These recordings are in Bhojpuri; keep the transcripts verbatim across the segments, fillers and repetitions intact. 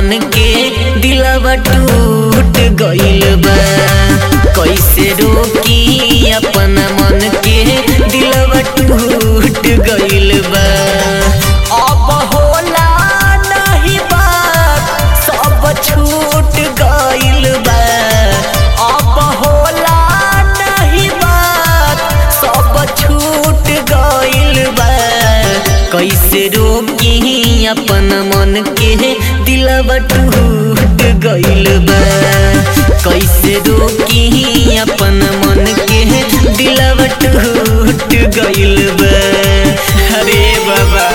मन के दिलवा टूट गइल बा। कैसे रोकी अपन मन के दिलवा टूट गइल बा। अब होला नहीं बात सब छूट गइल बा। अब होला नहीं बात सब छूट गइल बा। कैसे रोकी अपन मन के दिलवा टूट गइल बा। कैसे रोकी अपन मन के दिलवा टूट गइल बा। अरे बाबा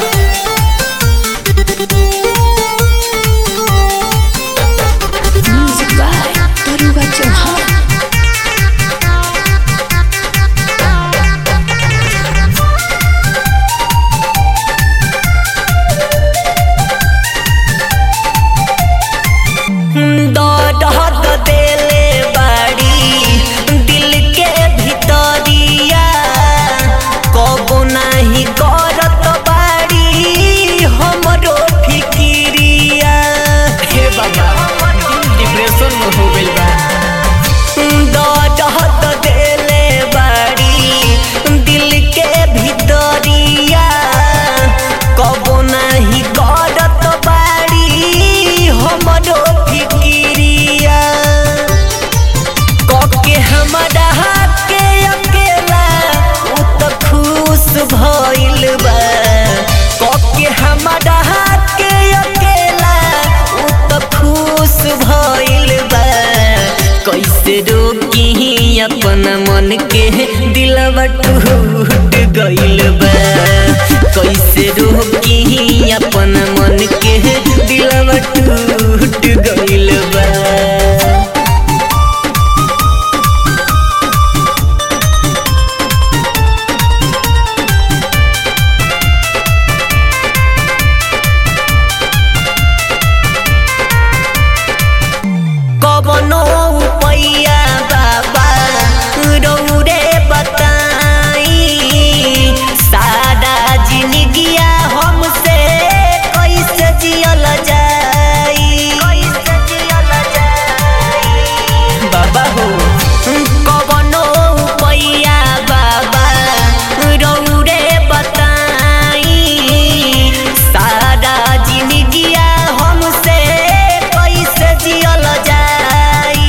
म्यूजिक बाय तरुवा चौहान। दर्द देले बाड़ी दिल के भितरिया कबो नाही करत बाड़ी हमरो फिकिरिया। हे बाबा डिप्रेशन में हो गइल बा। दर्द देले बाड़ी दिल के भितरिया कबो नाही करत बाड़ी हमरो फिकिरिया। कके हमरा के अकेला उ त खुश भइल बा। कके हमरा के अकेला उ त खुश भइल बा। कैसे रोकी अपन मन के दिलवा टूट गइल बा। कैसे रोकी अपन मन के दिलवा टूट गइल बा। कवनो उपाया बाबा रौरे बताई। सारा जिंदगिया हमसे कैसे जियल जाई। बाबा हो कवनो उपाया बाबा रौरे बताई। सारा जिंदगिया हमसे कैसे जियल जाई।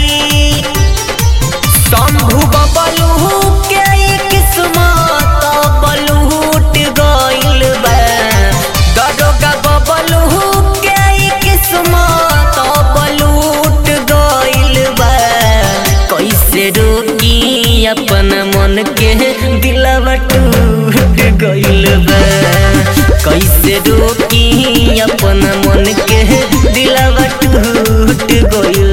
शंभु बबलू के किस्मत बलूट गइल बा। दरोगा बबलू के किस्मत बलूट गइल बा। कैसे रोकी अपन मन के दिलवा टूट गइल बा। कैसे रोकी अपन मन के दिलवा टूट गइल